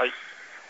はい。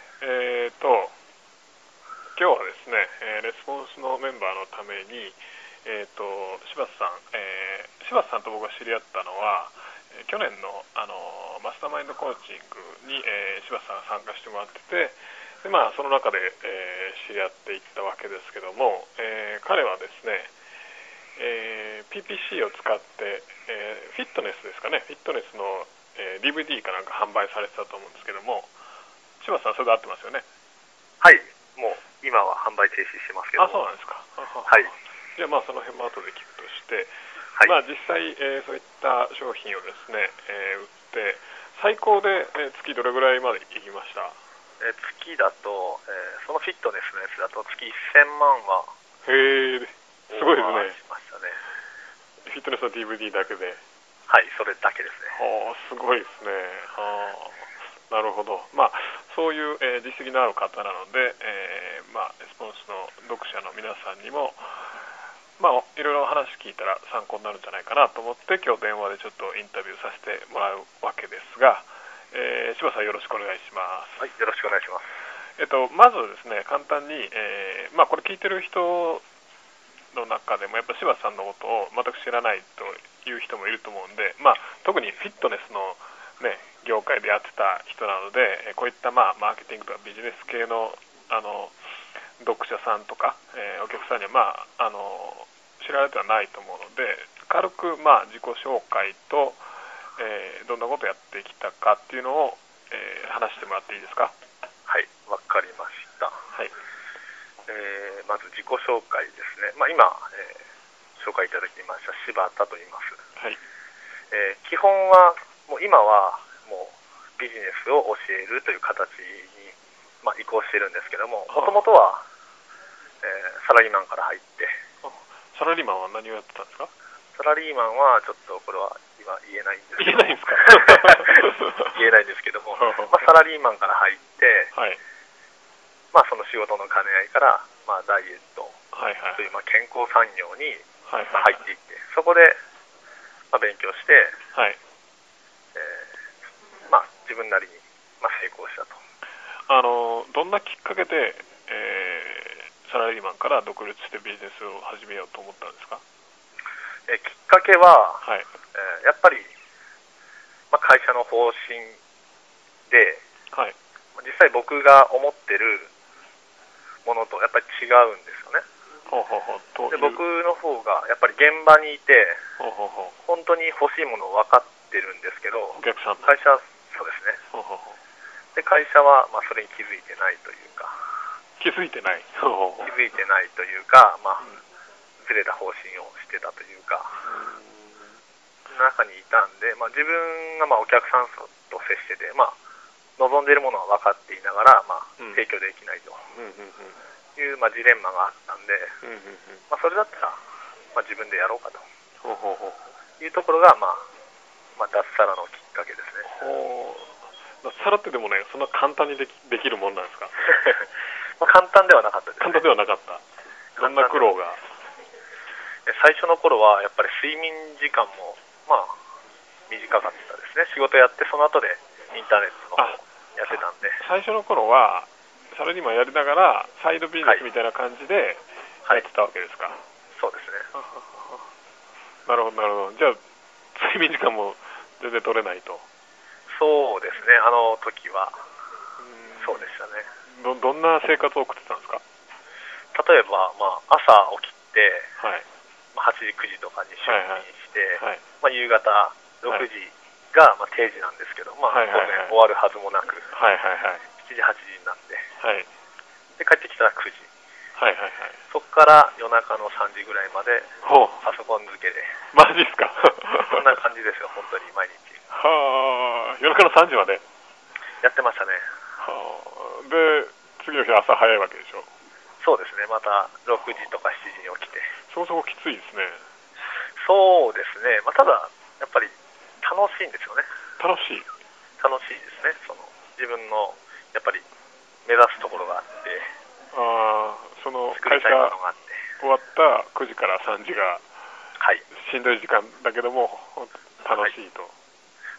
今日はですね、レスポンスのメンバーのために、柴田さん、柴田さんと僕が知り合ったのは、去年の、マスターマインドコーチングに、柴田さんが参加してもらってて、でその中で、知り合っていったわけですけども、彼はですね、PPC を使って、フィットネスですかね、フィットネスの、DVD かなんか販売されてたと思うんですけども、柴田さん、それで合ってますよね。 はい、もう今は販売停止してますけど。 あ、そうなんですか。 はい。 じゃあその辺も後で聞くとして、 はい。 実際、そういった商品をですね、売って最高で、月どれぐらいまでいきました？ 月だと、そのフィットネスのやつだと月1000万はへえ、すごいですね。 しましたね。 フィットネスの DVD だけで。 はい、それだけですね。 すごいですね。なるほど。そういう、実績のある方なので、レスポンスの読者の皆さんにも、いろいろ話聞いたら参考になるんじゃないかなと思って今日電話でちょっとインタビューさせてもらうわけですが、柴田さんよろしくお願いします。 はい、よろしくお願いします。 まずですね、簡単に、これ聞いてる人の中でもやっぱ柴田さんのことを全く知らないという人もいると思うんで、特にフィットネスの、ね、業界でやってた人なので、こういったマーケティングとかビジネス系の、読者さんとか、お客さんには、知られてはないと思うので、軽く、自己紹介と、どんなことをやってきたかっていうのを、話してもらっていいですか？ はい、わかりました。 はい。 まず自己紹介ですね。今、紹介いただきました柴田と言います。 はい。 基本はもう今はもうビジネスを教えるという形に、移行してるんですけども、もともとは、サラリーマンから入って。 サラリーマンは何をやってたんですか？ サラリーマンはちょっとこれは今言えないんですけど。 言えないんですか？ 言えないんですけども、サラリーマンから入って、 はい、 その仕事の兼ね合いから、ダイエットという、健康産業に、入っていって、そこで、勉強して、 はい、 自分なりに、成功したと。 どんなきっかけで、サラリーマンから独立してビジネスを始めようと思ったんですか？ きっかけは、 はい、 やっぱり、会社の方針で、 はい、 実際僕が思ってるものとやっぱり違うんですよね。で、僕の方がやっぱり現場にいて、本当に欲しいものを分かってるんですけど、 会社はそうですね。で、会社はそれに気づいてないというか、 気づいてないというか、ずれた方針をしてたというか、中にいたんで、自分がお客さんと接してて、望んでいるものは分かっていながら、提供できないという、ジレンマがあったんで、それだったら、自分でやろうかというところが、脱サラのきっかけですね。 脱サラってでもね、そんな簡単にできるもんなんですか？ 簡単ではなかったですね。 簡単ではなかった。どんな苦労が？ 最初の頃はやっぱり睡眠時間も短かったですね。仕事やってその後でインターネットの方やってたんで。 最初の頃はサラリーマンやりながらサイドビジネスみたいな感じでやってたわけですか？ そうですね。 なるほど。じゃあ睡眠時間も全然取れないと。 そうですね。あの時はそうでしたね。 どんな生活を送ってたんですか？ 例えば、朝起きて、 はい、 8時9時とかに出勤して、夕方6時が定時なんですけど、当然終わるはずもなく、7時8時になって、で帰ってきたら9時、そこから夜中の3時ぐらいまでパソコン漬けで。 マジですか？ そんな感じですよ、本当に毎日。 夜中の3時までやってましたね。 で、次の日朝早いわけでしょ？ そうですね。また6時とか7時に起きて。 そもそもきついですね。 そうですね。ただやっぱり楽しいんですよね。 楽しいですね。自分のやっぱり目指すところがあって、 その作りたいものがあって、 終わった9時から3時がしんどい時間だけども楽しいと。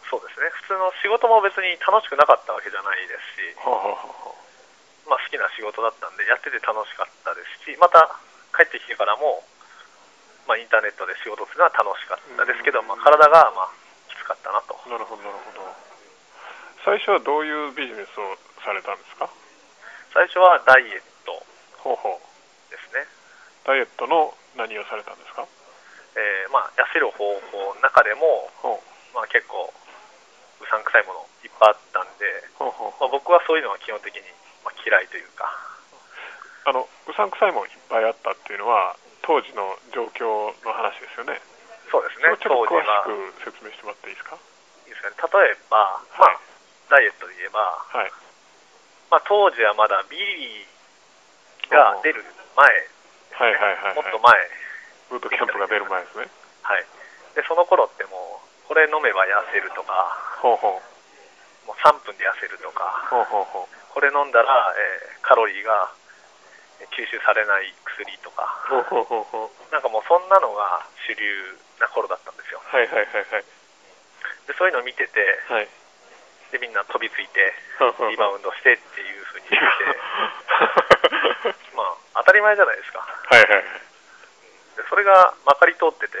そうですね。普通の仕事も別に楽しくなかったわけじゃないですし、まあ、好きな仕事だったんでやってて楽しかったですし、また帰ってきてからも、まあ、インターネットで仕事するのは楽しかったですけど、まあ、体がまあきつかったなと。 なるほどなるほど。最初はどういうビジネスをされたんですか？ 最初はダイエットですね。 ダイエットの何をされたんですか？ まあ、痩せる方法の中でも、まあ、結構うさんくさいものいっぱいあったんで、まあ、僕はそういうのは基本的にまあ嫌いというか。 うさんくさいもんいっぱいあったっていうのは当時の状況の話ですよね。 そうですね。 ちょっと詳しく説明してもらっていいですか？ いいですかね。例えば、まあ、ダイエットで言えば、まあ、当時はまだビリが出る前、もっと前、 ブートキャンプが出る前ですね。 はい。でその頃ってもうこれ飲めば痩せるとか、もう3分で痩せるとか、これ飲んだら、カロリーが吸収されない薬とか、なんかもうそんなのが主流な頃だったんですよ。でそういうのを見てて、でみんな飛びついてリバウンドしてっていう風に言ってまあ当たり前じゃないですか。でそれがまかり通ってて、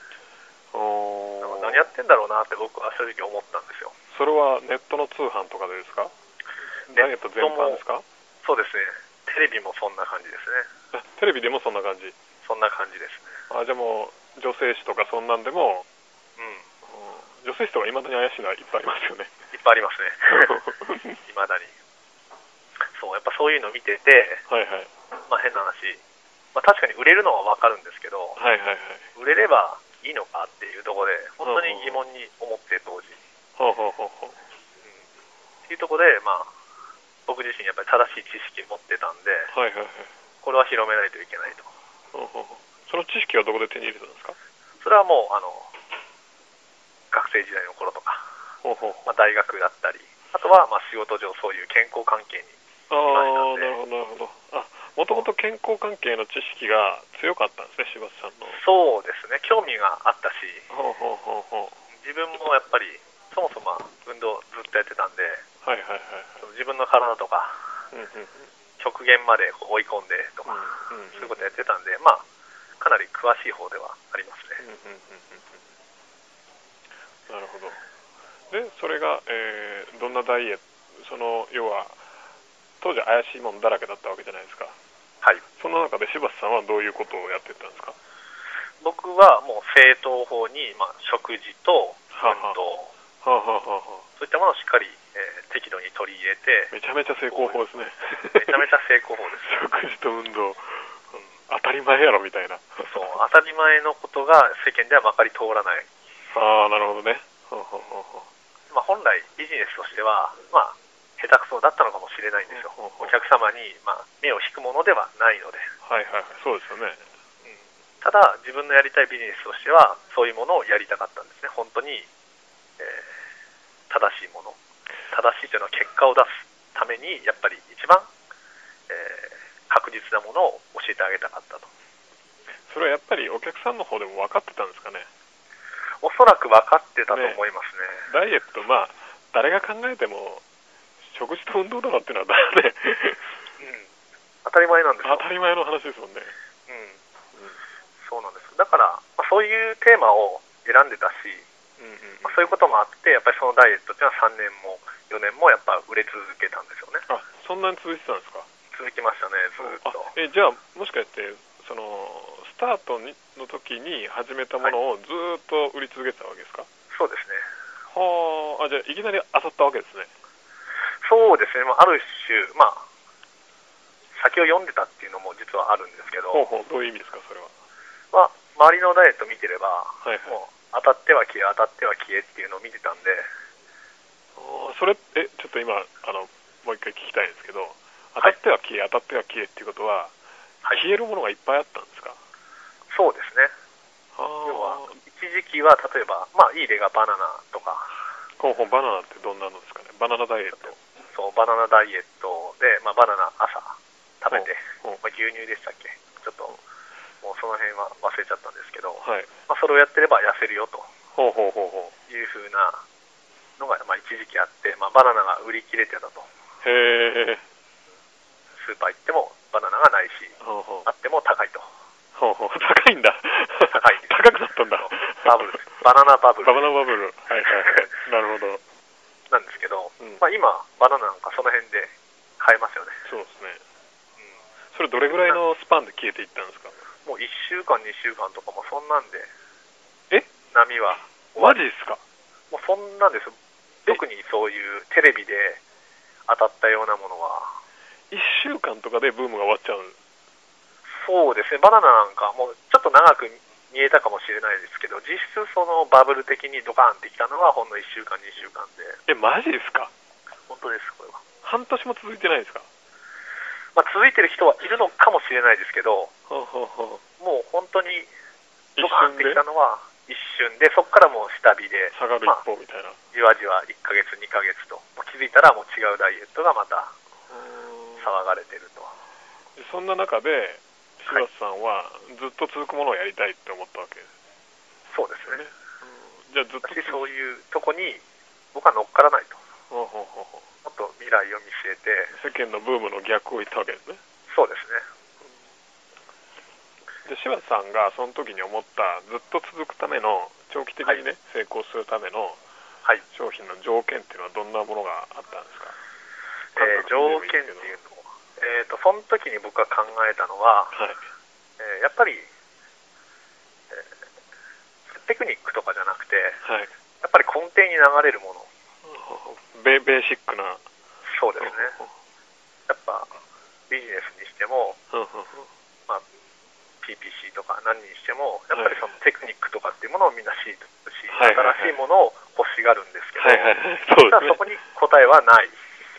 何やってんだろうなって僕は正直思ったんですよ。 それはネットの通販とかでですか？ダイエット全般ですか？ そうですね。テレビもそんな感じですね。 テレビでもそんな感じ？ そんな感じですね。 じゃあもう女性誌とかそんなんでも、女性誌とかいまだに怪しいのはいっぱいありますよね。 いっぱいありますね。いまだに。そうやっぱそういうのを見てて、まあ変な話、まあ、確かに売れるのは分かるんですけど、売れればいいのかっていうところで本当に疑問に思って当時。っていうところで、まあ僕自身やっぱり正しい知識を持ってたんで、これは広めないといけないと。 その知識はどこで手に入れたんですか？ それはもう学生時代の頃とか、まあ、大学だったり、あとはまあ仕事上そういう健康関係にいましたんで。 なるほどなるほど。もともと健康関係の知識が強かったんですね、柴田さんの。 そうですね。興味があったし、自分もやっぱりそもそも運動ずっとやってたんで、自分の体とか、極限まで追い込んでとか、そういうことやってたんで、まあかなり詳しい方ではありますね。 なるほど。でそれが、どんなダイエット、要は当時怪しいものだらけだったわけじゃないですか。その中で柴田さんはどういうことをやってたんですか？ 僕はもう正統法に、まあ、食事と運動、そういったものをしっかり、適度に取り入れて。 めちゃめちゃ成功法ですね。 めちゃめちゃ成功法です。 食事と運動、当たり前やろみたいな。 そう、当たり前のことが世間ではまかり通らない。 なるほどね。 まあ、本来ビジネスとしては、まあ、下手くそだったのかもしれないんですよ。お客様に、まあ、目を引くものではないので。 そうですよね。 ただ自分のやりたいビジネスとしてはそういうものをやりたかったんですね。本当に、正しいもの、正しいというのは結果を出すためにやっぱり一番、確実なものを教えてあげたかったと。 それはやっぱりお客さんの方でも分かってたんですかね？ おそらく分かってたと思いますね。 ダイエット、まあ誰が考えても食事と運動だろっていうのはね、 当たり前なんですよ。 当たり前の話ですもんね。 そうなんです。だから、まあ、そういうテーマを選んでたし、まあ、そういうこともあってやっぱりそのダイエットっていうのは3年も4年もやっぱ売れ続けたんですよね。 そんなに続いてたんですか？ 続きましたね、ずっと。 じゃあもしかしてスタートの時に始めたものをずっと売り続けてたわけですか？ そうですね。 じゃあいきなり漁ったわけですね。 そうですね。まあ、ある種、まあ先を読んでたっていうのも実はあるんですけど。 どういう意味ですかそれは？ まあ、周りのダイエット見てれば、もう当たっては消え当たっては消えっていうのを見てたんで。 それちょっと今もう一回聞きたいんですけど、当たっては消え当たっては消えっていうことは、消えるものがいっぱいあったんですか？ そうですね。要は一時期は例えば、まあいい例がバナナとか。 バナナってどんなのですかね？バナナダイエット。 そう、バナナダイエットで、まあ、バナナ朝食べて、まあ、牛乳でしたっけ、ちょっともうその辺は忘れちゃったんですけど、まあ、それをやってれば痩せるよというふうなのが、一時期あって、バナナが売り切れてたと。 へえ。 スーパー行ってもバナナがないし、あっても高いと。 高いんだ。 高い。 高くなったんだ。 バブルです。バナナバブル。 バナナバブル。はいはいはい。なるほど。 なんですけど、今、バナナなんかその辺で買えますよね。 そうですね。それどれぐらいのスパンで消えていったんですか？ もう1週間、2週間とかもそんなんで、波はマジですか？ もうそんなんです。特にそういうテレビで当たったようなものは。 1週間とかでブームが終わっちゃう？ そうですね、バナナなんかもうちょっと長く見えたかもしれないですけど、実質そのバブル的にドカーンってきたのはほんの1週間、2週間で。 マジですか？ 本当です、これは。 半年も続いてないですか？ 続いてる人はいるのかもしれないですけど、もう本当にドカーンってきたのは一瞬で、そこからもう下火で下がる一方みたいな、 じわじわ1ヶ月、2ヶ月と、気づいたらもう違うダイエットがまた騒がれてると。 そんな中で柴田さんはずっと続くものをやりたいって思ったわけです。 そうですね。 じゃあずっとそういうとこに僕は乗っからないと。もっと未来を見据えて、 世間のブームの逆を言ったわけですね。 そうですね。 で柴田さんがその時に思ったずっと続くための長期的にね、成功するための商品の条件っていうのはどんなものがあったんですか？ 条件っていうのを、その時に僕が考えたのは、やっぱり、テクニックとかじゃなくて、やっぱり根底に流れるもの。 ベーシックな。 そうですね。やっぱビジネスにしても、PPC とか何にしても、やっぱりそのテクニックとかっていうものをみんな知るし、新しいものを欲しがるんですけど、そこに答えはない。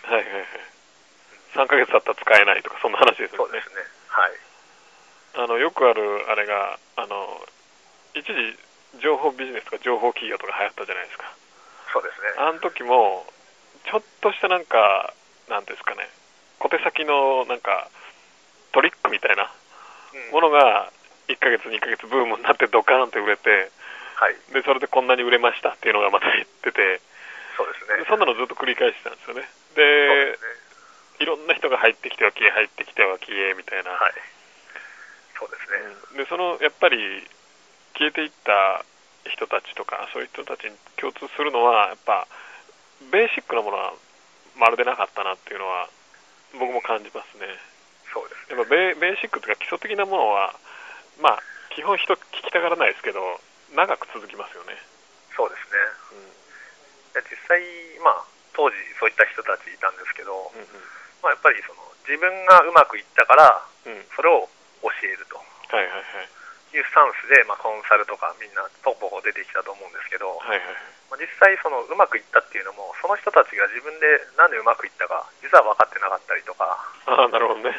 3ヶ月だったら使えないとか、そんな話ですよね。 そうですね。はい。 よくあるあれが、一時情報ビジネスとか情報企業とか流行ったじゃないですか。 そうですね。 あの時もちょっとしたなんですかね、小手先のなんかトリックみたいなものが1ヶ月2ヶ月ブームになってドカーンって売れて、でそれでこんなに売れましたっていうのがまた言ってて、 そうですね。 そんなのずっと繰り返してたんですよね。で、いろんな人が入ってきては消え、入ってきては消えみたいな。 そうですね。 でやっぱり消えていった人たちとか、そういう人たちに共通するのはやっぱベーシックなものはまるでなかったなっていうのは僕も感じますね。 そうですね。やっぱベーシックというか基礎的なものは基本人聞きたがらないですけど長く続きますよね。 そうですね。実際当時そういった人たちいたんですけど、やっぱりその自分がうまくいったから、それを教えるというスタンスで、コンサルとかみんなポコポコ出てきたと思うんですけど、実際そのうまくいったっていうのもその人たちが自分でなんでうまくいったか実は分かってなかったりとか。 なるほどね。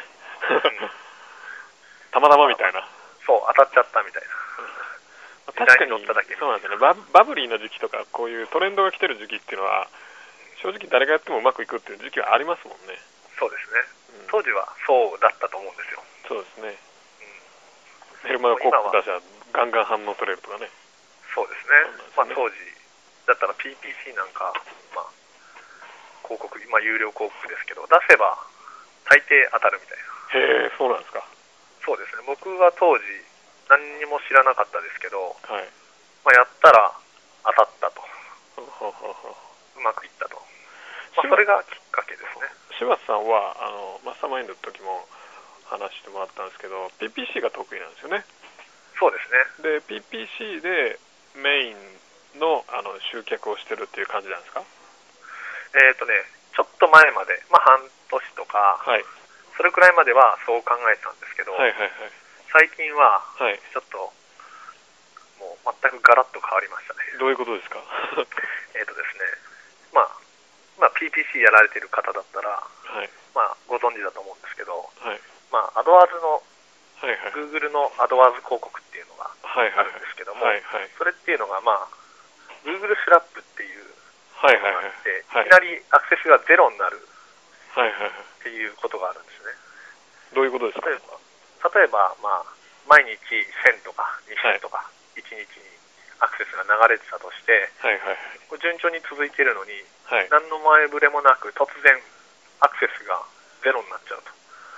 たまたまみたいな。 そう、当たっちゃったみたいな。 確かにそうなんですよね。バブリーな時期とかこういうトレンドが来てる時期っていうのは正直誰がやってもうまくいくっていう時期はありますもんね。 そうですね。当時はそうだったと思うんですよ。 そうですね。ヘルマン・コック出しゃガンガン反応取れるとかね。 そうですね。当時だったら PPC なんか、広告、有料広告ですけど出せば大抵当たるみたいな。 へえ、そうなんですか。 そうですね。僕は当時何にも知らなかったですけど、やったら当たったと。うまくいったと。それがきっかけですね。 柴田さんはマスターマインドの時も話してもらったんですけど PPC が得意なんですよね。 そうですね。で PPC でメインの集客をしてるっていう感じなんですか？ ちょっと前まで、半年とか、それくらいまではそう考えてたんですけど、最近はちょっともう全くガラッと変わりましたね。 どういうことですか？ ですね、PPC やられてる方だったら、ご存知だと思うんですけど、アドワーズの、Google のアドワーズ広告っていうのがあるんですけども、それっていうのが、Google スラップっていうのがあって、いきなりアクセスがゼロになるっていうことがあるんですね。 どういうことですか？ 例えば、毎日1000とか2000とか1日にアクセスが流れてたとして、これ順調に続いているのに、何の前触れもなく突然アクセスがゼロになっちゃうと。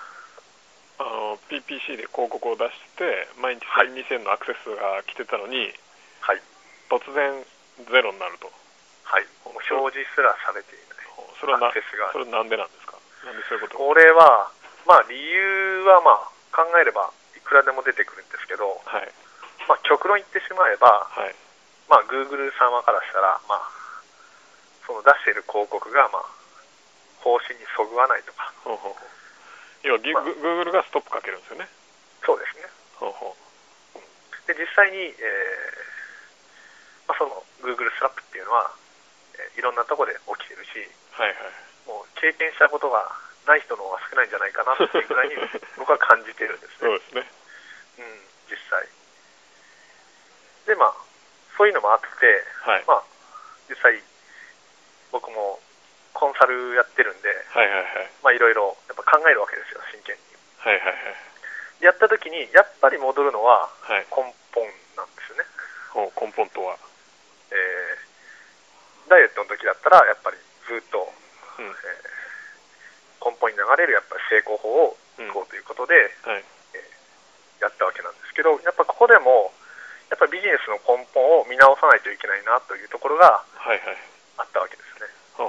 PPC で広告を出して毎日1000、2000のアクセスが来てたのに、突然ゼロになると。 もう表示すらされていないアクセスが。 それはなんでなんですか？なんでそういうこと？ これは、理由は考えればいくらでも出てくるんですけど、極論言ってしまえば、Google 様からしたら、その出している広告が、方針にそぐわないとか。 要は、Google がストップかけるんですよね。 そうですね。で実際に、その Google スラップっていうのは、いろんなところで起きてるし、もう経験したことがない人の方が少ないんじゃないかなっていうぐらいに僕は感じてるんですね。 そうですね。 実際。でそういうのもあって、実際僕もコンサルやってるんで、いろいろやっぱ考えるわけですよ、真剣に。やった時にやっぱり戻るのは根本なんですよね。 根本とは、 ダイエットの時だったらやっぱりずっと、根本に流れるやっぱり成功法をいこうということで、やったわけなんですけど、やっぱここでもやっぱりビジネスの根本を見直さないといけないなというところがあったわけですね。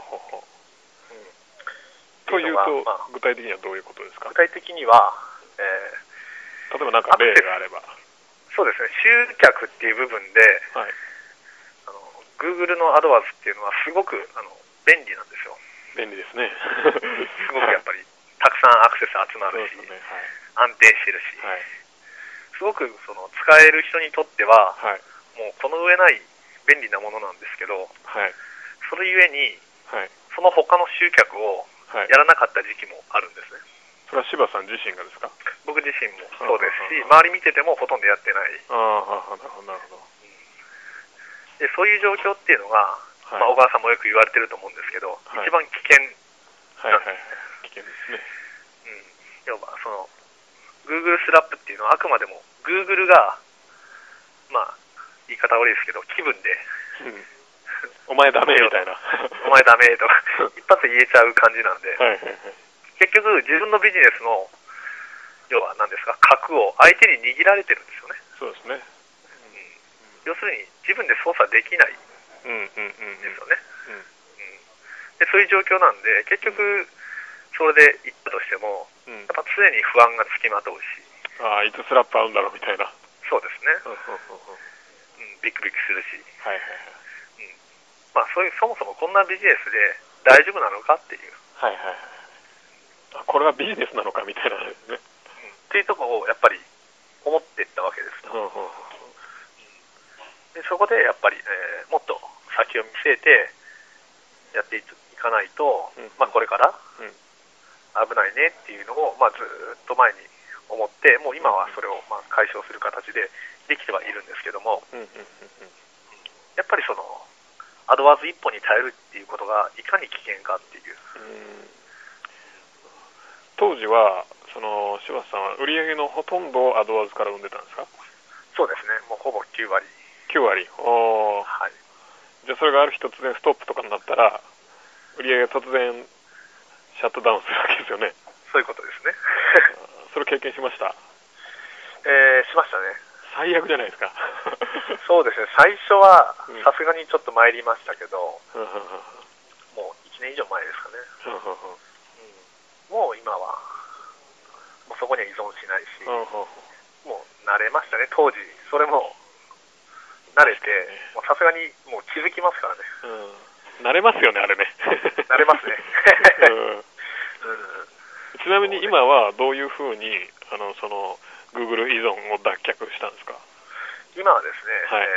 というと、具体的にはどういうことですか？ 具体的には、 例えば何か例があれば。 そうですね、集客っていう部分で、Google のアドワーズっていうのはすごく便利なんですよ。 便利ですね。 すごくやっぱりたくさんアクセス集まるし、安定してるし、すごくその使える人にとっては、もうこの上ない便利なものなんですけど、それゆえに、その他の集客をやらなかった時期もあるんですね。 それは柴さん自身がですか？ 僕自身もそうですし、周り見ててもほとんどやってない。 なるほど。 でそういう状況っていうのが、小川さんもよく言われてると思うんですけど、一番危険なんですね。 危険ですね。 要はその Google スラップっていうのはあくまでも Google が言い方悪いですけど気分で、 お前ダメみたいなお前ダメとか一発で言えちゃう感じなんで、結局自分のビジネスの要は何ですか、核を相手に握られてるんですよね。 そうですね。 要するに自分で操作できないですよね。でそういう状況なんで結局それで行ったとしても、やっぱ常に不安がつきまとうし、 いつスラップ合うんだろうみたいな。 そうですね。ビクビクするし、そういうそもそもこんなビジネスで大丈夫なのかっていう、 これはビジネスなのかみたいなですね。 っていうところをやっぱり思っていったわけですと。でそこでやっぱり、もっと先を見据えてやっていかないと、これから危ないねっていうのを、ずっと前に思って、もう今はそれを解消する形でできてはいるんですけども、やっぱりそのアドワーズ一本に頼るっていうことがいかに危険かっていう。 当時はその柴田さんは売り上げのほとんどをアドワーズから生んでたんですか？ そうですね、もうほぼ9割。 9割。じゃあそれがある日突然ストップとかになったら売り上げが突然シャットダウンするわけですよね。 そういうことですね。 それ経験しました？ しましたね。 最悪じゃないですか。 そうですね、最初はさすがにちょっと参りましたけど、もう1年以上前ですかね。もう今はもうそこには依存しないし、もう慣れましたね。当時それも慣れて、もうさすがにもう気づきますからね。 慣れますよね、あれね。 慣れますね。 ちなみに今はどういうふうにその Google 依存を脱却したんですか？ 今はですね、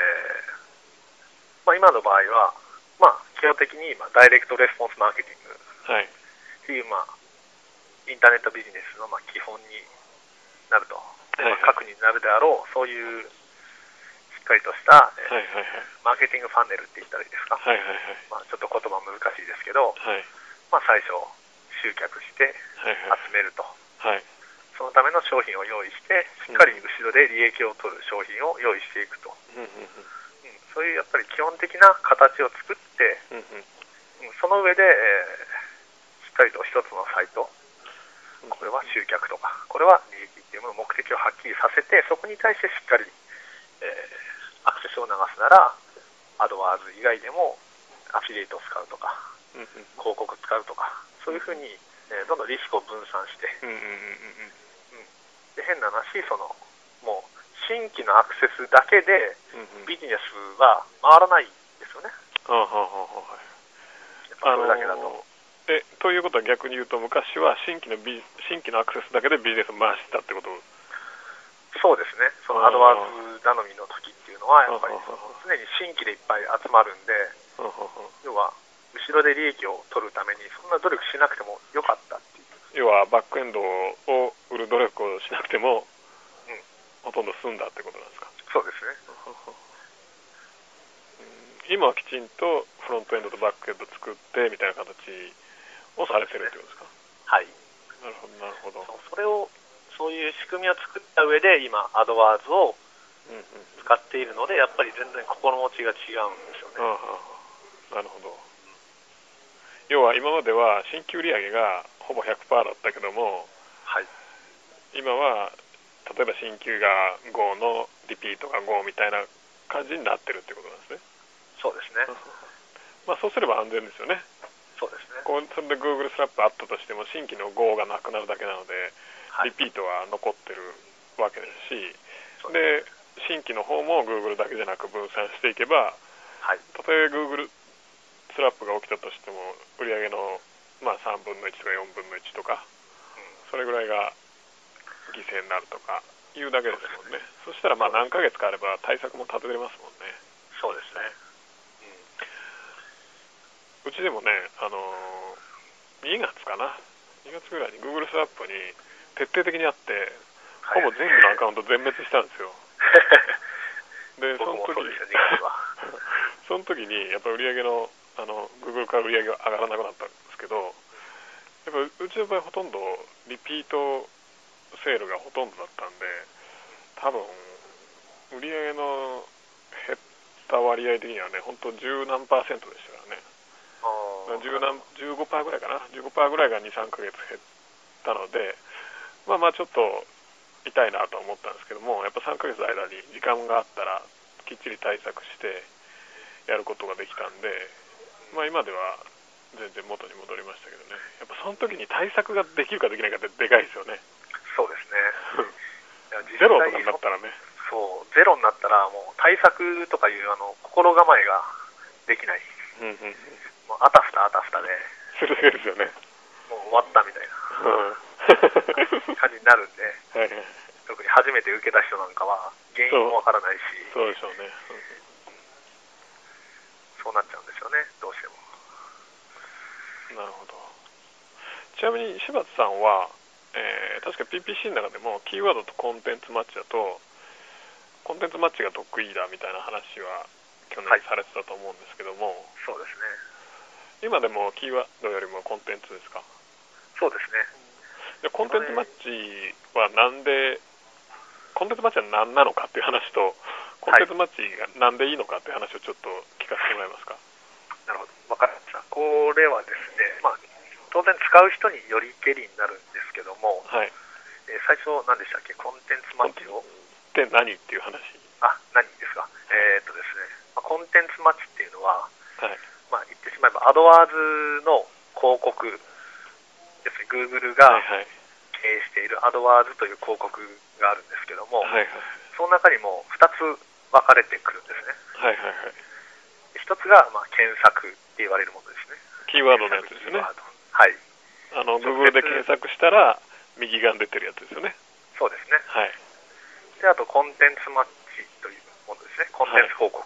今の場合は、基本的にダイレクトレスポンスマーケティングっていう、インターネットビジネスの基本になると、核になるであろう、そういうしっかりとした、マーケティングファンネルって言ったらいいですか、ちょっと言葉難しいですけど、最初集客して集めると、そのための商品を用意してしっかり後ろで利益を取る商品を用意していくと、 そういうやっぱり基本的な形を作って、その上で、しっかりと一つのサイト、これは集客とか、これは利益っていうもの目的をはっきりさせて、そこに対してしっかり、アクセスを流すなら、アドワーズ以外でもアフィリエイトを使うとか、広告使うとか、そういうふうに、どんどんリスクを分散して、で変な話、もう新規のアクセスだけでビジネスは回らないんですよね。やっぱそれだけだと。 ということは逆に言うと、昔は新規のアクセスだけでビジネスを回してたってこと？ そうですね。そのアドワーズ頼みの時っていうのはやっぱり常に新規でいっぱい集まるんで、要は後ろで利益を取るためにそんな努力しなくてもよかったっていう。 要はバックエンドを売る努力をしなくても、ほとんど済んだってことなんですか？ そうですね。 今はきちんとフロントエンドとバックエンド作ってみたいな形をされてるってことですか？ はい。 なるほどなるほど。 そういう仕組みを作った上で今アドワーズを使っているので、やっぱり全然心持ちが違うんですよね。 なるほど。要は今までは新規売上がほぼ 100% だったけども、今は例えば新規が5のリピートが5みたいな感じになってるってことなんですね。 そうですね。 そうすれば安全ですよね。 そうですね。 それで Google スラップあったとしても新規の5がなくなるだけなので、リピートは残ってるわけですし、で新規の方も Google だけじゃなく分散していけば、たとえ Google スラップが起きたとしても売上の3分の1とか4分の1とか、それぐらいが犠牲になるとかいうだけですもんね。そしたら何ヶ月かあれば対策も立てれますもんね。 そうですね。 うちでもね、2月かな、2月ぐらいに Google スラップに徹底的にあって、ほぼ全部のアカウント全滅したんですよ。で、その時にやっぱ売上のGoogle から売上が上がらなくなったんですけど、やっぱうちの場合ほとんどリピートセールがほとんどだったんで、多分売上の減った割合的にはね、本当10何%でしたからね。15% ぐらいかな、15% ぐらいが 2,3 ヶ月減ったので、ちょっと痛いなと思ったんですけども、やっぱ3ヶ月の間に時間があったらきっちり対策してやることができたんで、今では全然元に戻りましたけどね。やっぱその時に対策ができるかできないかってでかいですよね。 そうですね。 ゼロとかになったらね。 そう、ゼロになったらもう対策とかいう心構えができない。もうあたふたで。 それだけですよね。 もう終わったみたいな感じになるんで、特に初めて受けた人なんかは原因もわからないし、 そうでしょうね。 そうなっちゃうんですよね、どうしても。 なるほど。ちなみに柴田さんは、確か PPC の中でもキーワードとコンテンツマッチだとコンテンツマッチが得意だみたいな話は去年されてたと思うんですけども、 そうですね。 今でもキーワードよりもコンテンツですか？ そうですね。 でコンテンツマッチは何なのかっていう話と、コンテンツマッチがなんでいいのかっていう話をちょっと聞かせてもらえますか？ なるほど、分かりました。これはですね、当然使う人によりけりになるんですけども、最初何でしたっけ、コンテンツマッチをって何っていう話。 何ですか。ですね、コンテンツマッチっていうのは、言ってしまえばアドワーズの広告ですね。 Google が経営しているアドワーズという広告があるんですけども、その中にも2つ分かれてくるんですね。1つが検索って言われるものですね。 キーワードのやつですね。Google で検索したら右側に出てるやつですよね。 そうですね。で、あとコンテンツマッチというものですね。コンテンツ広告。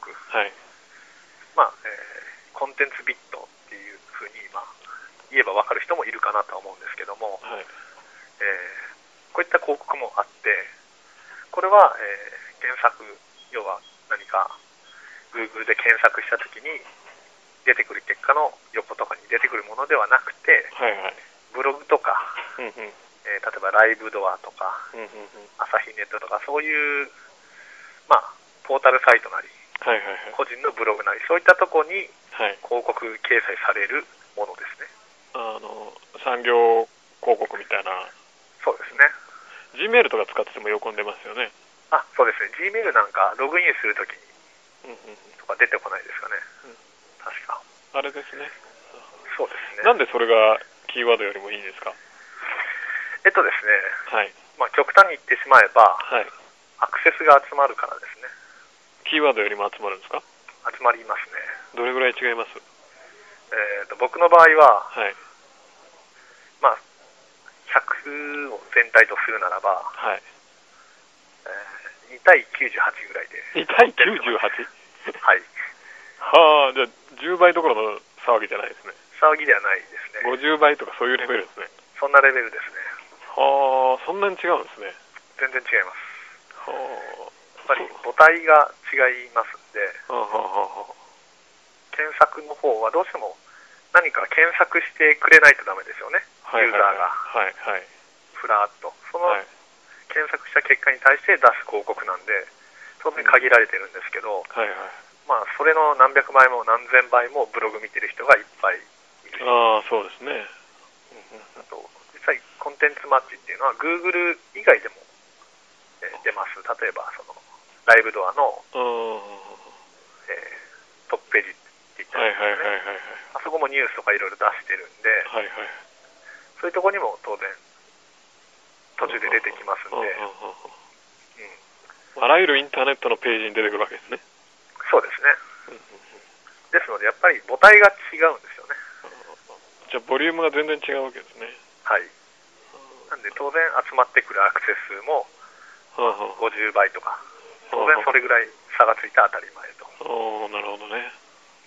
コンテンツビットっていうふうに言えば分かる人もいるかなとは思うんですけども、こういった広告もあって、これは、検索、要は何か Google で検索したときに出てくる結果の横とかに出てくるものではなくて、ブログとか、例えばライブドアとか、朝日ネットとか、そういう、ポータルサイトなり、 はいはいはい、 個人のブログなりそういったところにはい、 広告掲載されるものですね。 産業広告みたいな。 そうですね。 Gmail とか使ってても喜んでますよね。 あ、そうですね。Gmail なんかログインするときにとか出てこないですかね。確か。 あれですね。 そうですね。 なんでそれがキーワードよりもいいんですか？ ですね、 はい、 極端に言ってしまえば、 はい、 アクセスが集まるからですね。 キーワードよりも集まるんですか？ 集まりますね。 どれぐらい違います？ 僕の場合は、 はい、 100を全体とするならば、 はい、 2対98ぐらいで。 2対 98？ はい。 はあ、じゃあ10倍どころの騒ぎじゃないですね。 騒ぎではないですね。 50倍とかそういうレベルですね。 そんなレベルですね。 はあ、そんなに違うんですね。 全然違います。 はあ、 やっぱり母体が違いますんで、 はあはあ、 検索の方はどうしても何か検索してくれないとダメですよね、 はいはいはい、 ユーザーが。 はいはい、 ふらっと。そのはい、 検索した結果に対して出す広告なんで、当然限られてるんですけど、 はいはい、 それの何百倍も何千倍もブログ見てる人がいっぱいいるし、 ああ、そうですね。 あと実際コンテンツマッチっていうのは Google 以外でも出ます。例えばそのライブドアの、トップページって言ったらいいですね。あそこもニュースとかいろいろ出してるんで、 はいはい、 そういうところにも当然途中で出てきますんで、 あらゆるインターネットのページに出てくるわけですね。 そうですね。ですのでやっぱり母体が違うんですよね。 じゃあボリュームが全然違うわけですね。 はい。なんで当然集まってくるアクセス数も50倍とか、当然それぐらい差がついて当たり前と。 なるほどね。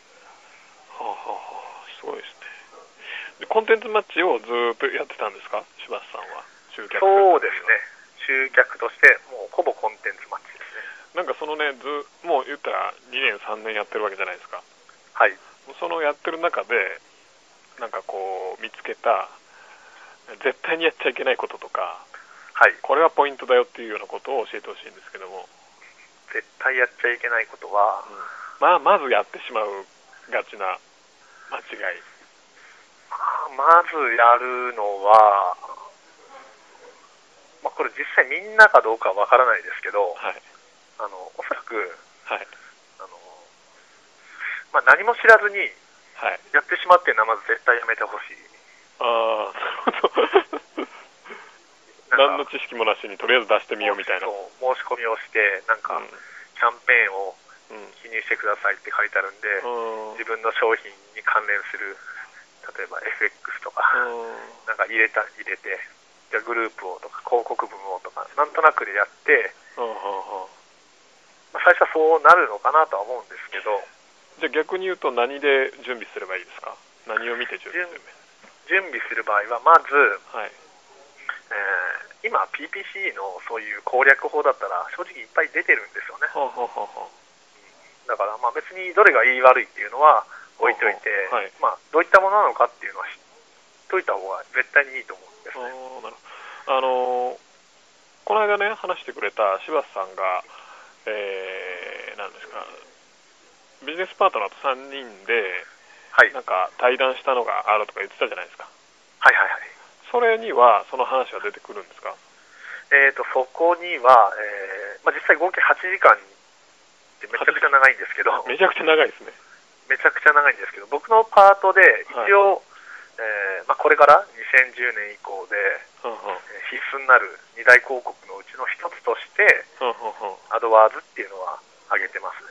すごいですね。でコンテンツマッチをずっとやってたんですか、柴田さんは。集客。 そうですね。集客としてもうほぼコンテンツマッチですね。 なんかそのね、もう言ったら2年3年やってるわけじゃないですか。 はい。 そのやってる中でなんかこう見つけた絶対にやっちゃいけないこととか、 はい、 これはポイントだよっていうようなことを教えてほしいんですけども。 絶対やっちゃいけないことは、 まずやってしまうがちな間違い。 まずやるのは、これ実際みんなかどうかはわからないですけど、 はい、 おそらく、 はい、 何も知らずにやってしまっていうのはまず絶対やめてほしい。 ああ、なるほど。何の知識もなしにとりあえず出してみようみたいな。 申し込みをしてなんか、キャンペーンを記入してくださいって書いてあるんで、自分の商品に関連する例えば FX とかなんか入れて、じゃあグループをとか広告文をとかなんとなくでやって、最初はそうなるのかなとは思うんですけど。 じゃあ逆に言うと何で準備すればいいですか？何を見て準備すればいい？ 準備する場合はまず、 はい、 今 PPC のそういう攻略法だったら正直いっぱい出てるんですよね。だから別にどれがいい悪いっていうのは置いといて、どういったものなのかっていうのは知っといた方が絶対にいいと思うんですね。 なるほど。この間ね話してくれた柴田さんが、何ですか、ビジネスパートナーと3人で、なんか対談したのがあるとか言ってたじゃないですか。 はいはいはい。 それにはその話は出てくるんですか？ そこには、実際合計8時間ってめちゃくちゃ長いんですけど。 めちゃくちゃ長いですね。 めちゃくちゃ長いんですけど、僕のパートで一応、これから2010年以降で、必須になる2大広告のうちの一つとして、アドワーズっていうのは挙げてますね。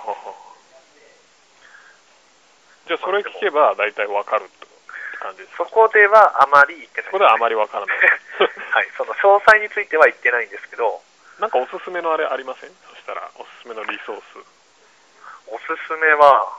じゃあそれ聞けば大体わかるって感じですか？ そこではあまり言ってないです。 そこではあまりわからない。 はい、その詳細については言ってないんですけど。 なんかおすすめのあれありません？そしたらおすすめのリソース。 おすすめは、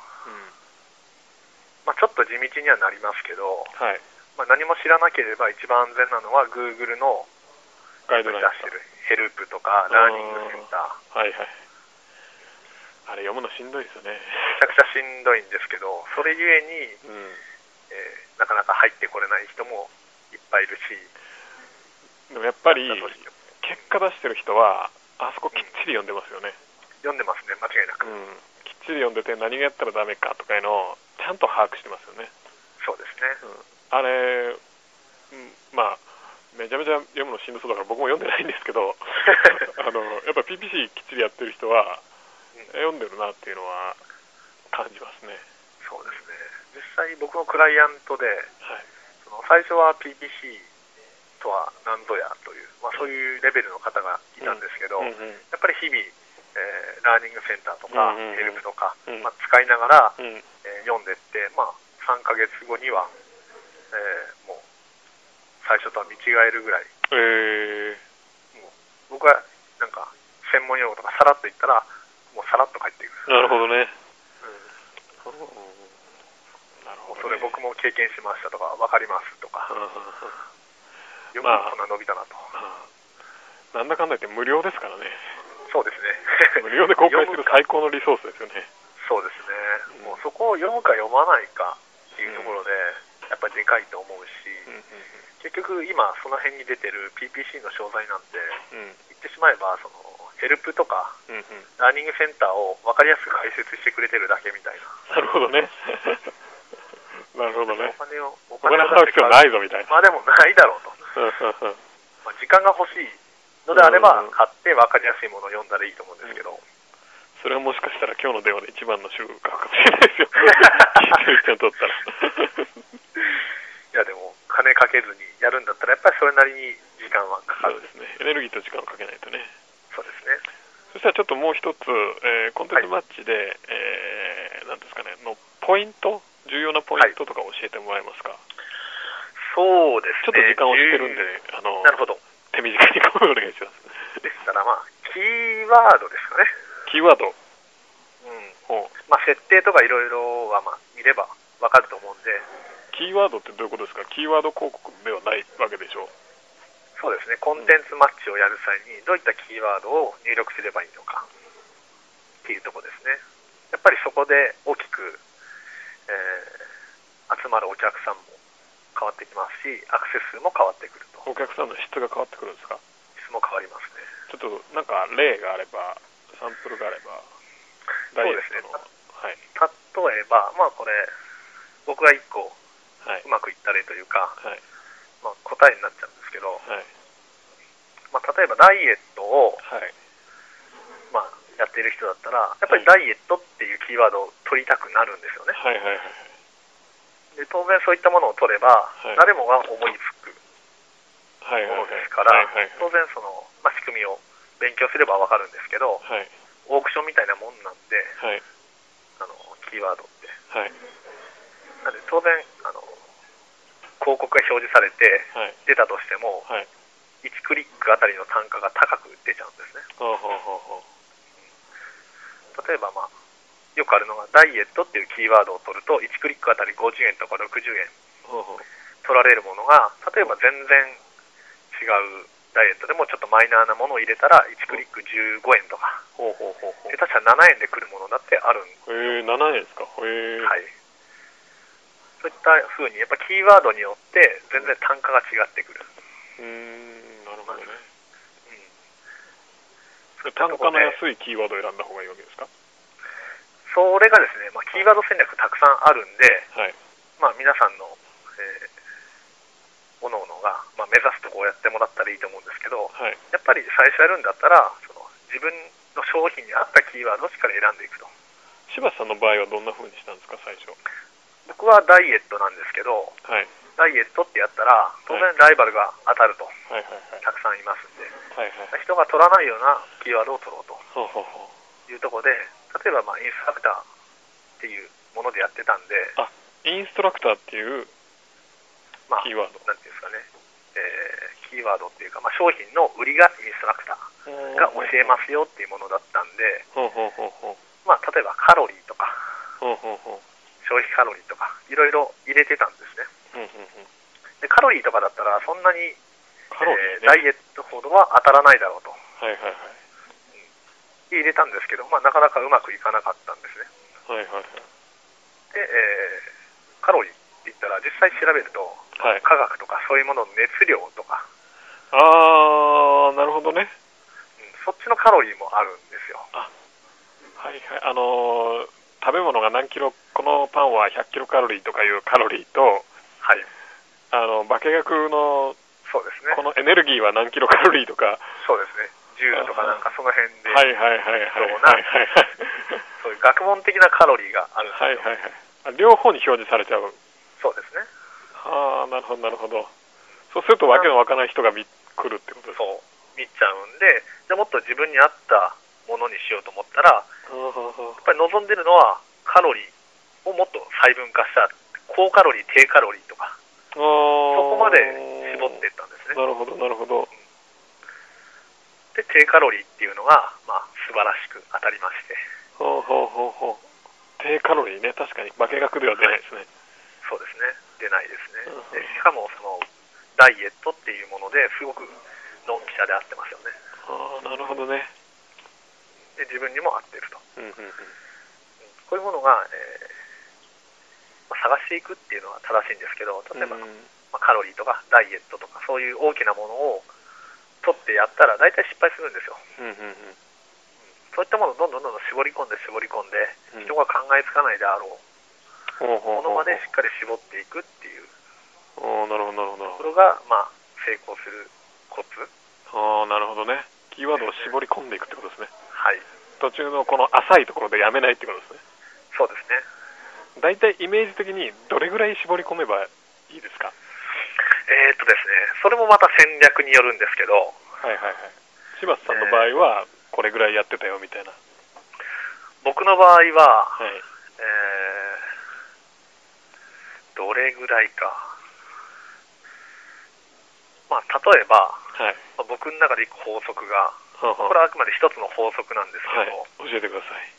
ちょっと地道にはなりますけど、何も知らなければ一番安全なのは Google のガイドライン出してるヘルプとかラーニングセンター。 あれ読むのしんどいですよね。めちゃくちゃしんどいんですけど、それゆえに、なかなか入ってこれない人もいっぱいいるし。 でもやっぱり結果出してる人はあそこきっちり読んでますよね。 読んでますね、間違いなく。 ちり読んでて何がやったらダメかとかいうのをちゃんと把握してますよね。 そうですね、 あれ、まあめちゃめちゃ読むのしんどそうだから僕も読んでないんですけどやっぱ PPC きっちりやってる人は、読んでるなっていうのは感じますね。 そうですね。実際僕のクライアントで、その最初は PPC とは何ぞやという、そういうレベルの方がいたんですけど、やっぱり日々、ラーニングセンターとか、ヘルプとか、使いながら、読んでいって、3ヶ月後には、もう最初とは見違えるぐらい、もう僕はなんか専門用語とかさらっと言ったらもうさらっと返ってくる。 なるほどね。 それ僕も経験しましたとか分かりますとか、よくこんな伸びたなと。 なんだかんだ言って無料ですからね。 そうですね。 無料で公開する最高のリソースですよね。 そうですね。もうそこを読むか読まないかっていうところで、やっぱりでかいと思うし、結局今その辺に出てる PPC の商材なんて、言ってしまえばそのヘルプとか、ラーニングセンターを分かりやすく解説してくれてるだけみたいな。 なるほどね。なるほどね。 お金を払う必要ないぞみたいな。 でもないだろうと。時間が欲しいのであれば、買って分かりやすいものを読んだらいいと思うんですけど。 それはもしかしたら今日の電話で一番の収穫かもしれないですよ。聞いてる人にとったら。 いやでも金かけずにやるんだったらやっぱりそれなりに時間はかかる。 そうですね。エネルギーと時間をかけないとね。 そうですね。 そしたらちょっともう一つ、コンテンツマッチで、なんですかねのポイント、重要なポイントとか教えてもらえますか。 そうですね。 ちょっと時間をしてるんで、 なるほど。 手短にお願いします。 でしたらキーワードですかね。 キーワード。 設定とかいろいろは見ればわかると思うんで。 キーワードってどういうことですか。キーワード広告ではないわけでしょう。 そうですね。コンテンツマッチをやる際にどういったキーワードを入力すればいいのかっていうところですね。やっぱりそこで大きく、集まるお客さんも変わってきますし、アクセス数も変わってくると。 お客さんの質が変わってくるんですか。 質も変わりますね。 ちょっとなんか例があれば、サンプルがあれば。 そうですね。例えば、これ僕が1個うまくいった例というか、答えになっちゃうんですけど、例えばダイエットを、やっている人だったらやっぱりダイエットっていうキーワードを取りたくなるんですよね。で当然そういったものを取れば、誰もが思いつくものですから、当然その、仕組みを勉強すれば分かるんですけど、オークションみたいなもんなんで、キーワードって、なので当然広告が表示されて出たとしても、1クリックあたりの単価が高く出ちゃうんですね。例えばよくあるのがダイエットっていうキーワードを取ると1クリックあたり50円とか60円取られるものが、例えば全然違うダイエットでもちょっとマイナーなものを入れたら1クリック15円とか、下手したら7円で来るものだってあるんですよ。 7円ですか。 そういった風にやっぱキーワードによって全然単価が違ってくる。 なるほどね。単価の安いキーワードを選んだ方がいいわけですか。 それがですね、キーワード戦略たくさんあるんで、皆さんの、各々が、目指すとこをやってもらったらいいと思うんですけど、やっぱり最初やるんだったら自分の商品に合ったキーワードをしっかり選んでいくと。 柴田さんの場合はどんな風にしたんですか、最初。 僕はダイエットなんですけど、ダイエットってやったら当然ライバルが当たると、たくさんいますんで、人が取らないようなキーワードを取ろうというところで、例えばインストラクターっていうものでやってたんで、 インストラクターっていうキーワード、 なんていうんですかね、キーワードっていうか、商品の売りがインストラクターが教えますよっていうものだったんで、例えばカロリーとか、消費カロリーとかいろいろ入れてたんですね。でカロリーとかだったらそんなに、ダイエットほどは当たらないだろうと、入れたんですけど、なかなかうまくいかなかったんですね。で、カロリーって言ったら実際調べると、化学とかそういうものの熱量とか、 なるほどね。 そっちのカロリーもあるんですよ。 食べ物が何キロ、このパンは100キロカロリーとかいうカロリーと、 はい、 化学のそうですね、 このエネルギーは何キロカロリーとか、 そうですね、ジュールとかなんかその辺で、 はいはいはいはいはいはい、 そういう学問的なカロリーがあるんですよ。 はいはいはい、両方に表示されちゃう。 そうですね。 ああ、なるほどなるほど。そうするとわけのわからない人が来るってことですか。 そう、見ちゃうんで、じゃあもっと自分に合ったものにしようと思ったら、やっぱり望んでるのはカロリーをもっと細分化した高カロリー低カロリーとか、そこまで絞っていったんですね。 なるほどなるほど。 で低カロリーっていうのが、素晴らしく当たりまして。 低カロリーね、確かに化学では出ないですね。 そうですね、出ないですね。でしかもそのダイエットっていうものですごくドンピシャで合ってますよね。 なるほどね。 で自分にも合ってると、こういうものが、探していくっていうのは正しいんですけど、例えば、カロリーとかダイエットとかそういう大きなものを取ってやったら大体失敗するんですよ。そういったものをどんどん絞り込んで人が考えつかないであろうものまでしっかり絞っていくっていうなるほどなるほど。 これが、成功するコツ。 なるほどね。キーワードを絞り込んでいくってことですね。 はい。 途中のこの浅いところでやめないってことですね。 そうですね。 だいたいイメージ的にどれぐらい絞り込めばいいですか。 ですね、それもまた戦略によるんですけど、 はいはいはい。柴田さんの場合はこれぐらいやってたよみたいな。 僕の場合は、 はい、 どれぐらいか。例えば、 はい、 僕の中でいく法則が、これはあくまで一つの法則なんですけど、 教えてください。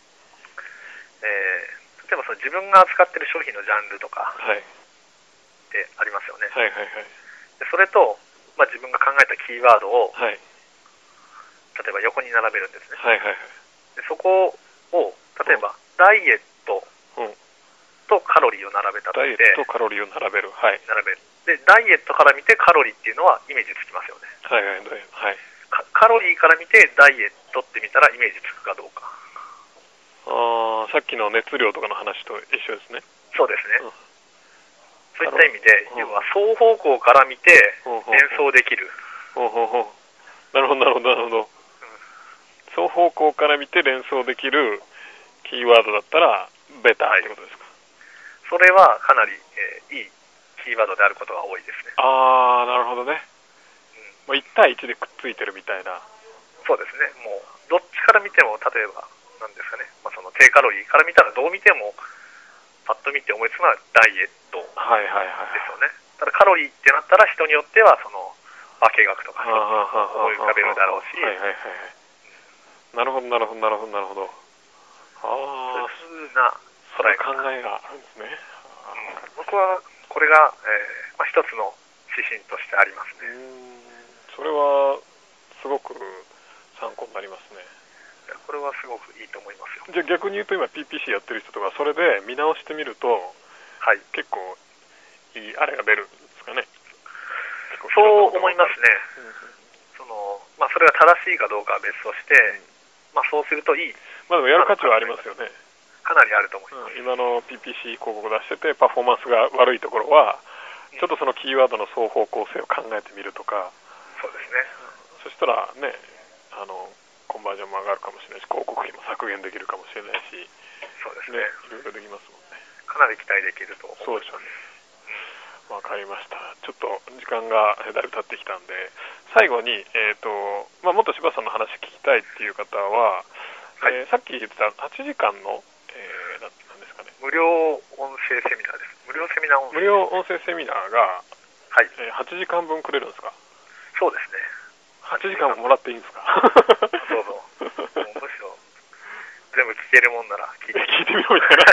例えば自分が扱っている商品のジャンルとかってありますよね。でそれと、自分が考えたキーワードを、例えば横に並べるんですね。でそこを例えば、ダイエットとカロリーを並べたとして、 ダイエットとカロリーを並べる。 でダイエットから見てカロリーっていうのはイメージつきますよね。カロリーから見てダイエットって見たらイメージつくかどうか。 さっきの熱量とかの話と一緒ですね。 そうですね。そういった意味で、要は双方向から見て連想できる。 なるほどなるほどなるほど。双方向から見て連想できるキーワードだったらベターってことですか。 それはかなり、いいキーワードであることが多いですね。 なるほどね。1対1でくっついてるみたいな。 そうですね。もうどっちから見ても、例えばなんですかね、その低カロリーから見たらどう見てもパッと見て思いつくのはダイエットですよね。ただカロリーってなったら人によってはその化学とか思い浮かべるだろうし。 なるほどなるほどなるほどなるほど。 そういうふうな捉え方、 考えがあるんですね。 僕はこれが、一つの指針としてありますね。 それはすごく参考になりますね。 これはすごくいいと思いますよ。 じゃあ逆に言うと今 PPC やってる人とかそれで見直してみると、結構いいあれが出るんですかね。 そう思いますね。それが正しいかどうかは別として、そうするといい。 でもやる価値はありますよね。 かなりあると思います。 今の PPC 広告出しててパフォーマンスが悪いところは、ちょっとそのキーワードの双方向性を考えてみるとか。 そうですね。 そしたらね、コンバージョンも上がるかもしれないし、広告費も削減できるかもしれないし、 そうですね。 いろいろできますもんね。 かなり期待できると思います。 そうでしょうね。わかりました。ちょっと時間がだいぶ経ってきたんで、最後に、もっと柴さんの話聞きたいっていう方は、さっき言ってた8時間の、なんですかね、 無料音声セミナーです。無料セミナー音声。 無料音声セミナーが、8時間分くれるんですか。 そうですね。 8時間もらっていいんですか。 どうぞ。むしろ全部聞けるもんなら聞いてみろみたいな。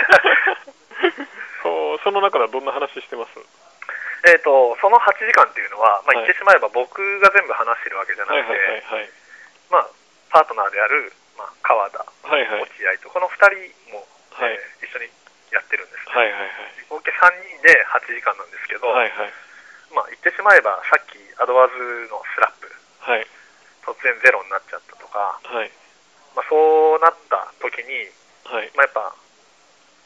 その中ではどんな話してます？ その8時間っていうのは、言ってしまえば僕が全部話してるわけじゃなくて、パートナーである、川田、落合とこの2人も、一緒にやってるんですね。合計3人で8時間なんですけど、言ってしまえばさっきアドワーズのスラップ、突然ゼロになっちゃったとか、そうなった時に、やっぱ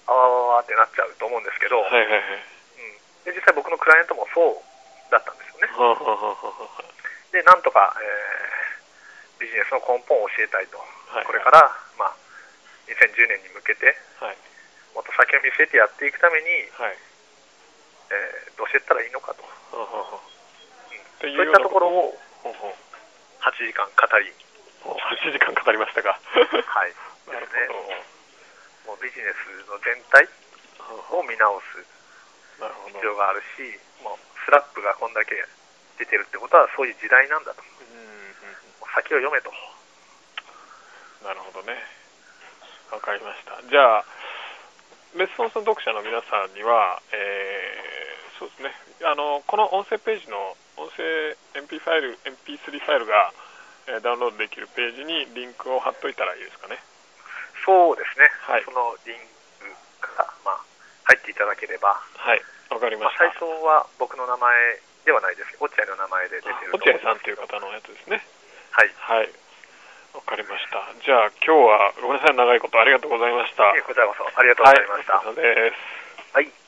あわーってなっちゃうと思うんですけど、 はいはいはい。 で実際僕のクライアントもそうだったんですよね。 はあはあはあはあ。 でなんとか、ビジネスの根本を教えたいと、 はいはい、 これから、まあ、2010年に向けて、 はい、 もっと先を見据えてやっていくために、 はい、 どうしていったらいいのかと、 はあはあ、 そういったところを8時間語り、 8時間かかりましたか。 はいですね。もうビジネスの全体を見直す必要があるし、もうスラップがこんだけ出てるってことはそういう時代なんだと、先を読めと。 なるほどね、わかりました。じゃあレスポンスの読者の皆さんには、そうですね、この音声ページの音声 MP3 ファイルがダウンロードできるページにリンクを貼っといたらいいですかね。 そうですね、 はい、 そのリンクから、入っていただければ。 はい、わかりました。 最初は僕の名前ではないですけど、落合の名前で出てると思います。 落合さんという方のやつですね。 はい、 はい、わかりました。じゃあ今日はごめんなさい、長いことありがとうございました。 こちらこそありがとうございました。 はい、お疲れ様です。 はい。